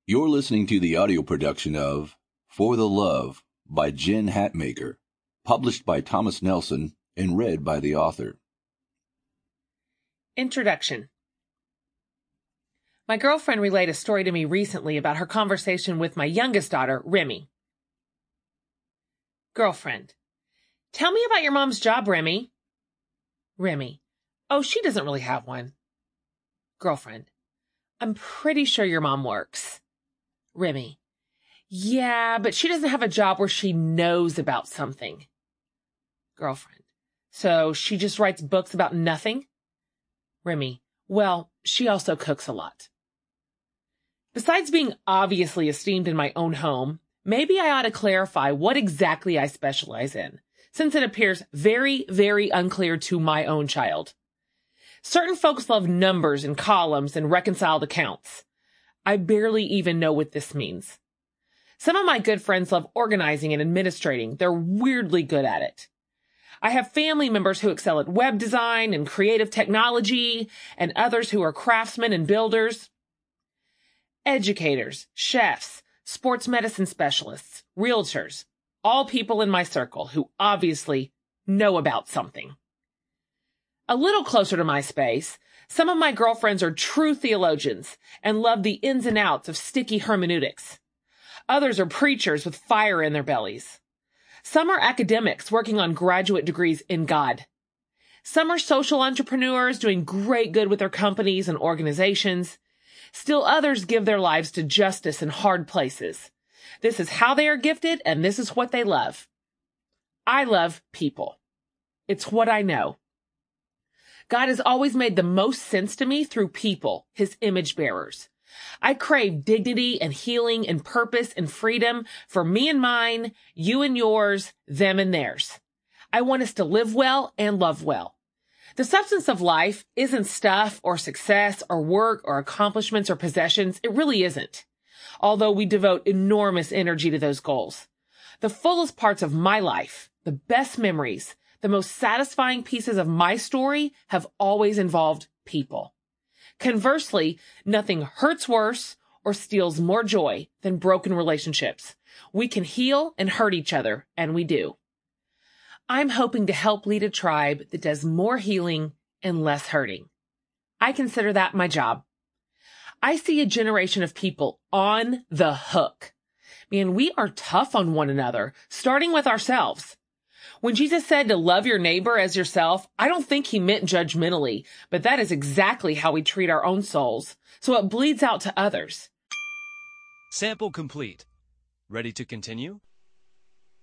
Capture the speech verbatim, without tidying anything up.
You're listening to the audio production of For the Love by Jen Hatmaker, published by Thomas Nelson and read by the author. Introduction. My girlfriend relayed a story to me recently about her conversation with my youngest daughter, Remy. Girlfriend. Tell me about your mom's job, Remy. Remy. Oh, she doesn't really have one. Girlfriend. I'm pretty sure your mom works. Remy. Yeah, but she doesn't have a job where she knows about something. Girlfriend. So she just writes books about nothing? Remy. Well, she also cooks a lot. Besides being obviously esteemed in my own home, maybe I ought to clarify what exactly I specialize in, since it appears very, very unclear to my own child. Certain folks love numbers and columns and reconciled accounts. I barely even know what this means. Some of my good friends love organizing and administrating. They're weirdly good at it. I have family members who excel at web design and creative technology, and others who are craftsmen and builders. Educators, chefs, sports medicine specialists, realtors, all people in my circle who obviously know about something. A little closer to my space, some of my girlfriends are true theologians and love the ins and outs of sticky hermeneutics. Others are preachers with fire in their bellies. Some are academics working on graduate degrees in God. Some are social entrepreneurs doing great good with their companies and organizations. Still others give their lives to justice in hard places. This is how they are gifted, and this is what they love. I love people. It's what I know. God has always made the most sense to me through people, his image bearers. I crave dignity and healing and purpose and freedom for me and mine, you and yours, them and theirs. I want us to live well and love well. The substance of life isn't stuff or success or work or accomplishments or possessions. It really isn't, although we devote enormous energy to those goals. The fullest parts of my life, the best memories, the most satisfying pieces of my story have always involved people. Conversely, nothing hurts worse or steals more joy than broken relationships. We can heal and hurt each other, and we do. I'm hoping to help lead a tribe that does more healing and less hurting. I consider that my job. I see a generation of people on the hook. Man, we are tough on one another, starting with ourselves. When Jesus said to love your neighbor as yourself, I don't think he meant judgmentally, but that is exactly how we treat our own souls, so it bleeds out to others. Sample complete. Ready to continue?